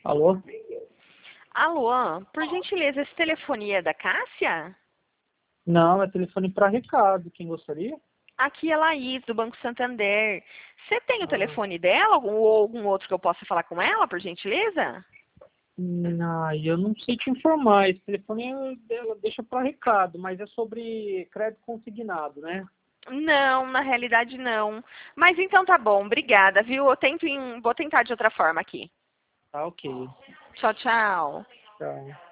Alô? Alô, por gentileza, esse telefone é da Cássia? Não, é telefone para recado. Quem gostaria? Aqui é a Laís, do Banco Santander. Você tem o Ah, telefone dela ou algum outro que eu possa falar com ela, por gentileza? eu não sei te informar. Esse telefone dela deixa para recado, mas é sobre crédito consignado, né? Não, na realidade não. Mas então tá bom, obrigada, viu? Vou tentar de outra forma aqui. Tá, ok. Tchau, tchau. Tá.